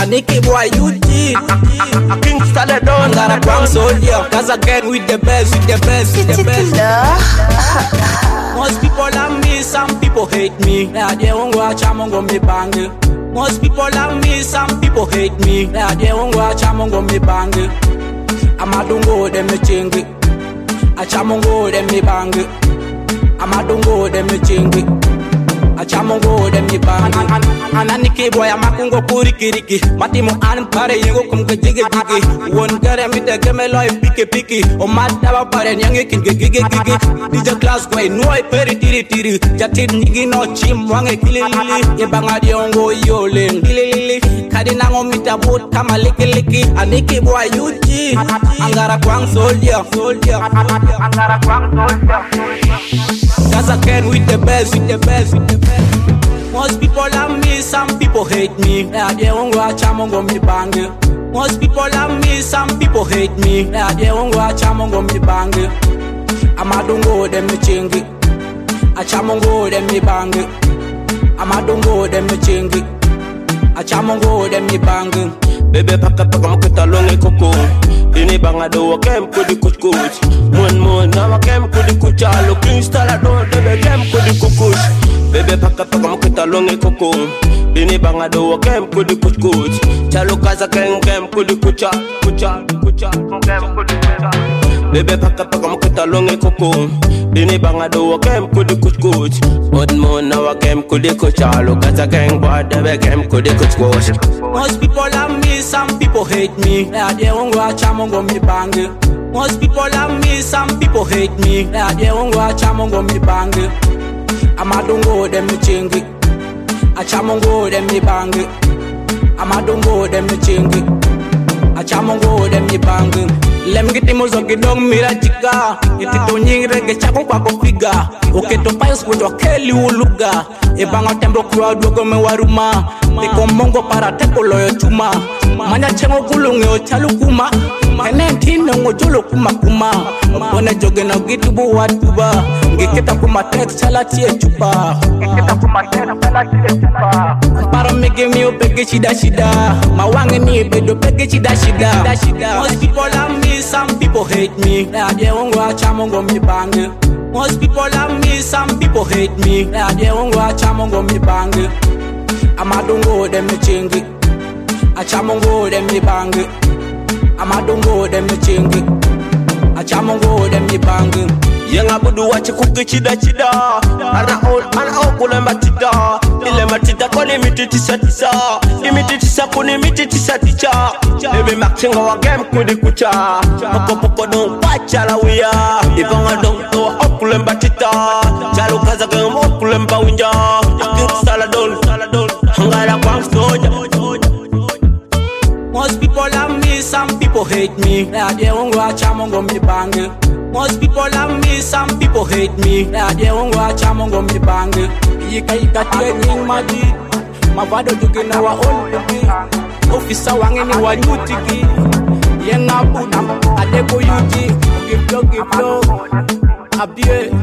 A Nicky boy UG. King Saladon. Got a ground soldier. Cause again with the best, with the best, with the best. Most people love me, some people hate me. Yeah, they won't watch, I'm gonna be banging. Most people love me, some people hate me. Yeah, they won't watch, I'm gonna be banging. I'm a dungo, them me chingy. A chamongo, them me banging. I'm a dungo, them me chingy. A chamongo, them me banging. And a Nicky boy, I'm a kungo puri kiriki. Matimo an pare, you go come get jiggy jiggy. One girl, me the game, life picky picky. Oh, my dava pare, young king, giggy giggy. DJ class boy, no, I peri tiri tiri. Jatin nigi no chim, wange kili lili. Yebanga diongo yoling, lili. Kadinango mita boot, kama liki liki. A Nicky boy, UG. Angara kwang soldier. Angara kwang soldier. Cause I can with the best, with the best, with the best. Most people love me, some people hate me. Yeah, they won't watch, I'm gonna be banging. Most people love me, some people hate me. Yeah, they won't watch, I'm gonna be banging. I'm a dungo, them me chingy. A chamongo, them me banging. I'm a dungo, them me chingy. A chamongo, them me banging. Bebe paka mkita longe koko. Ini banga do wakem kudi kuch. Mon na wakem kudi kuchalo. King Saladon debe kem kudi kukuch. Bebe paka mkita longe koko. Ini banga do wakem kudi kuch. Chalo kaza kem kudi kucha. Kem kudi kucha. Bebe paka mkita longe koko. Ini banga do wakem kudi kuch. Mon na wakem kudi kuchalo. Kaza kem boy debe kem kudi kuch. Most people love me, some people hate me. Yeah, they won't watch, I'm gonna be banging. Most people love me, some people hate me. Yeah, they won't watch, I'm gonna be banging. I'm a dungo, them me chingy. A chamongo, them me banging. I'm a dungo, them me chingy. A chamongo, them me banging. Let me get the most of the dog mira chica. Iti to nyingre ge chako kwa kofiga. Oke to payos kuto keli uluga. E banga tembo kwa dogo me waruma. Te komongo para teko loyo chuma. Manya chengo kulunge o chalukuma. Kene ntine ngo jolo kuma. Opone joge na gitubu watuba. Ngeketa kuma text chala tie chupa. Amparo mege mi o pege shida. Mawange ni bedo pege shida. Most people love me, some people hate me. Yeah, they won't watch, I'm gonna be banging. Most people love me, some people hate me. Yeah, they won't watch, I'm gonna be banging. I'm a dungo, them me chingy. A chamongo, them me banging. I'm a dungo, them me chingy. A chamongo, them me banging. Yang abudu wache kuki chida. Ana kule matida. Ile matida kone mititisa. Imititisa kune mititisa ticha. Baby makchenga wa game kudi kucha. Poko don wacha la wia. Ibanga don to okule matida. Chalo kaza game okule mbawinja. King Saladon. Hangara kwang soja. Most people love me, some people hate me. Yeah, they won't watch, I'm gonna be banging. Most people love me, some people hate me. Yeah, they won't watch, I'm gonna be banging. Yika training madi. Mavado juge na wa old baby. Officer wange ni wa nyutiki. Yenga budu, adeko yuji. Give blow. Abie.